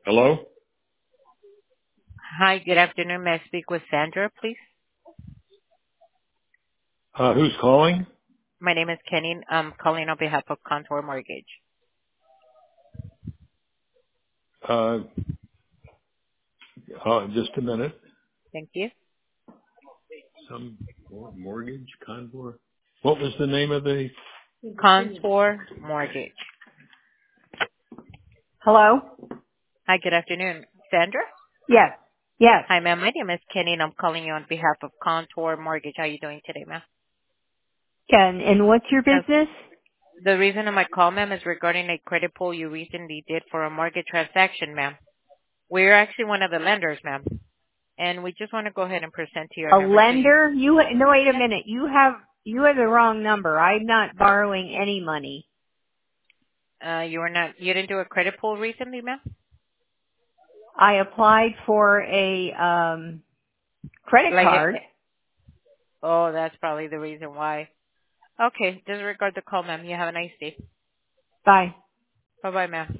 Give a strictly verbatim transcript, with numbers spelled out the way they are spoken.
Hello? Hi, good afternoon. May I speak with Sandra, please? Uh, who's calling? My name is Kenny. I'm calling on behalf of Contour Mortgage. Uh, uh, just a minute. Thank you. Some mor- mortgage contour. What was the name of the? Contour Mortgage. Hello? Hi, good afternoon. Sandra? Yes. Yes. Hi, ma'am. My name is Kenny, and I'm calling you on behalf of Contour Mortgage. How are you doing today, ma'am? And, and what's your Uh, business? The reason of my call, ma'am, is regarding a credit pull you recently did for a mortgage transaction, ma'am. We're actually one of the lenders, ma'am, and we just want to go ahead and present to your A number so you... lender? You, no, wait a Yes. minute. You have, you have the wrong number. I'm not borrowing any money. Uh, you were not... You didn't do a credit pull recently, ma'am? I applied for a, um, credit Like, card. eh, oh, that's probably the reason why. Okay, disregard the call, ma'am. You have a nice day. Bye. Bye-bye, ma'am.